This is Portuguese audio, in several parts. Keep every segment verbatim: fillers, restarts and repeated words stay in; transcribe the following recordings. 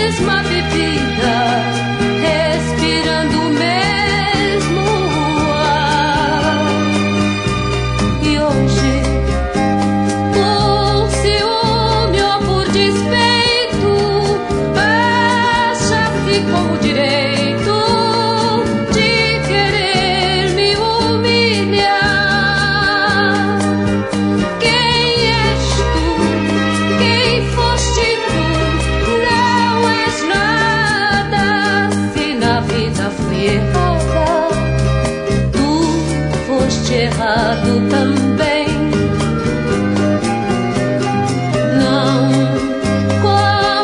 mesma bebida, respirando o mesmo ar. E hoje, por ciúme ou por despeito, acha-se com o direito de querer me humilhar. Quem és tu? Quem foste tu? Não és nada se na vida fui errada. Tu foste errado também. Não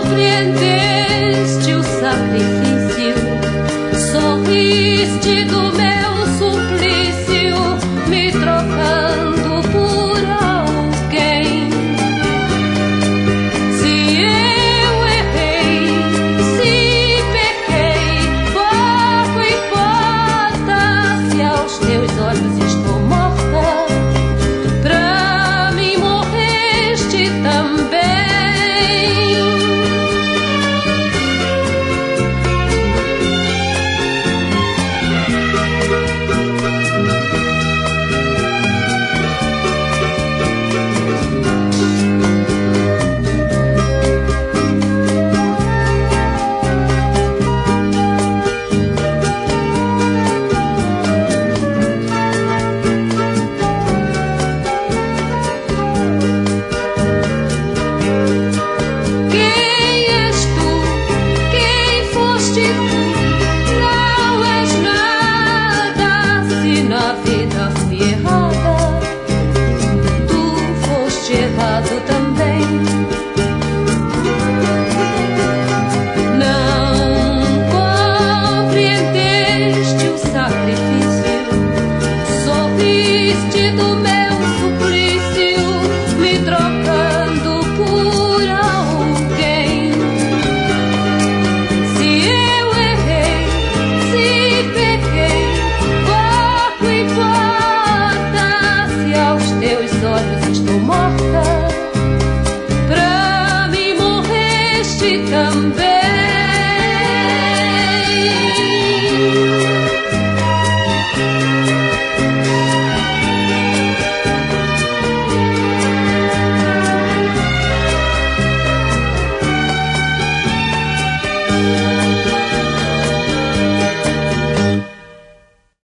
compreendeste o sacrifício, sorriste do